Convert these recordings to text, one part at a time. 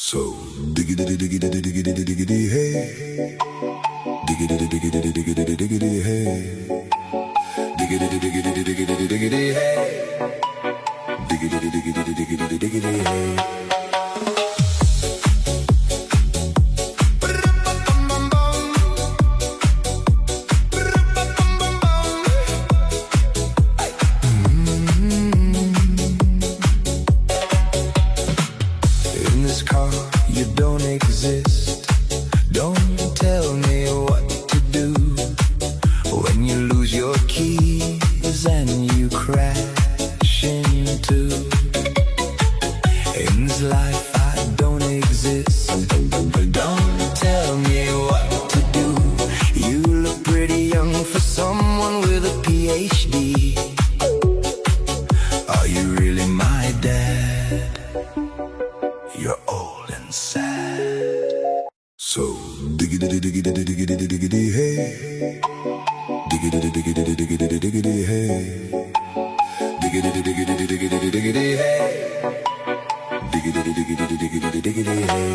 So diggity diggity diggity diggity hey, diggity diggity diggity diggity hey, diggity diggity diggity diggity hey, diggity diggity diggity diggity hey. You don't exist. Don't tell me what to do when you lose your keys and you crash into. In this life I don't exist. Don't tell me what to do. You look pretty young for someone with a PhD. Are you really my dad? You're old and sad. So diggity diggity diggity diggity hey, diggity diggity diggity diggity hey, diggity diggity diggity diggity hey, diggity diggity diggity diggity hey.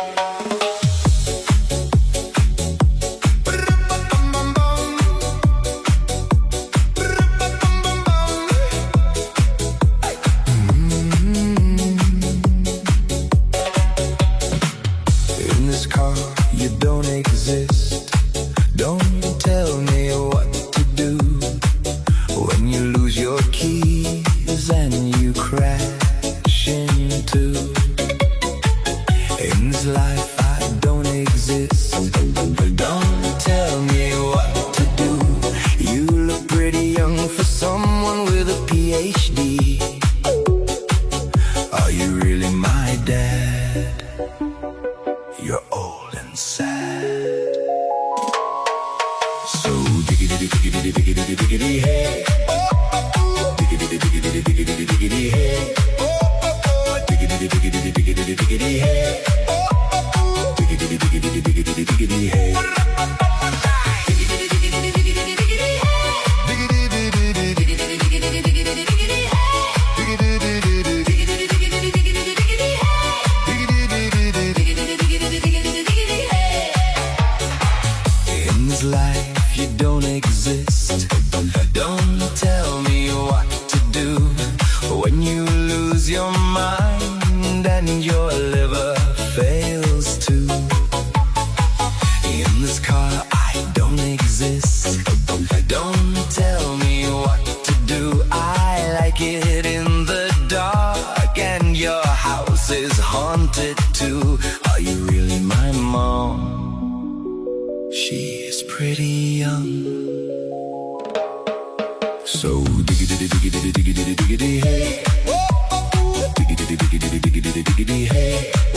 You don't exist. Don't tell me what to do when you lose your keys and you crash into. In this life I don't exist. Don't tell me what to do. You look pretty young for someone with a PhD. Are you really my dad? You're old and sad. So diggity diggity diggity diggity hey, diggity diggity diggity diggity hey, diggity diggity diggity diggity hey, diggity diggity diggity diggity hey. Life you don't exist. Don't tell me what to do when you lose your mind and your liver fails too. In this car I don't exist. Don't tell me what to do. I like it in the dark and your house is haunted too. Are you really my mom? She's pretty young. So diggity diggity diggity diggity hey, diggity diggity diggity diggity hey.